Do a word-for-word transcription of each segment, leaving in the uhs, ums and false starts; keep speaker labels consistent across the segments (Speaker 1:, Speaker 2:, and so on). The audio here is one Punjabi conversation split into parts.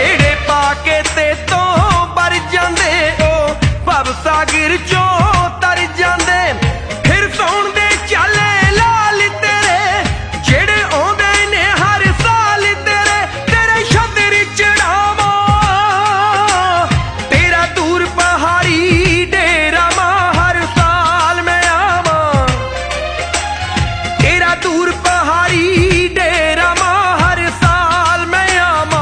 Speaker 1: ਜਿਹੜੇ ਪਾ ਕੇ ਤੇ ਤੋਂ ਪਰ ਜਾਂਦੇ ਉਹ ਭਵ ਸਾਗਰ ਚੋਂ ਤਰ ਜਾਂਦੇ। ਫਿਰ ਸੌਣ ਦੇ ਚਾਲੇ ਲਾਲ ਤੇਰੇ ਜਿਹੜੇ ਆਉਂਦੇ ਨੇ ਹਰ ਸਾਲ ਤੇਰੇ ਤੇਰੇ ਛੱਤਰ ਚੜਾਵਾਂ ਤੇਰਾ ਦੂਰ ਪਹਾੜੀ ਡੇਰਾ ਮਾਂ ਹਰ ਸਾਲ ਮੈਂ ਆਵਾਂ ਤੇਰਾ ਦੂਰ ਪਹਾੜੀ ਡੇਰਾ ਮਾਂ ਹਰ ਸਾਲ ਮੈਂ ਆਵਾਂ।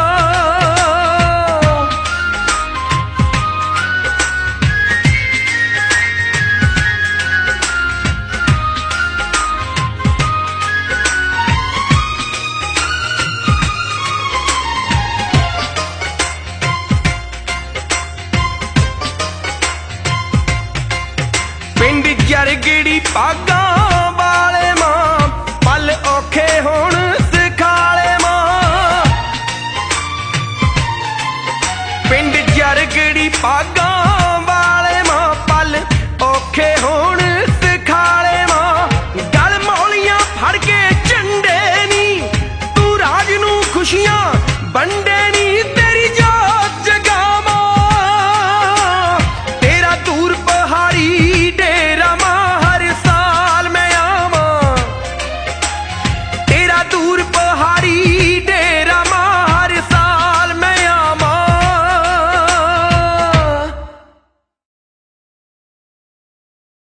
Speaker 1: ਪਿੰਡ ਜਰਗੜੀ ਭਾਗਾਂ ਵਾਲੇ ਮਾਂ ਪਲ ਔਖੇ ਹੋਣ ਸਿਖਾਲੇ ਮਾਂ ਪਿੰਡ ਜਰਗੜੀ ਭਾਗਾਂ ਵਾਲੇ ਮਾਂ ਪਲ ਔਖੇ ਹੋਣ ਸਿਖਾਲੇ ਮਾਂ। ਗਲ ਮੌਲੀਆਂ ਫੜ ਕੇ ਝੰਡੇ ਨੀ ਤੂੰ ਰਾਜ ਨੂੰ ਖੁਸ਼ੀਆਂ ਵੰਡੇ ਨੀ ਤੇਰੀ ਜੋਤ ਜਗਾਵਾਂ ਤੇਰਾ ਦੂਰ ਪਹਾੜੀ ਡੇਰਾ ਮਾਂ ਹਰ ਸਾਲ ਮੈਂ ਆਵਾਂ ਤੇਰਾ ਦੂਰ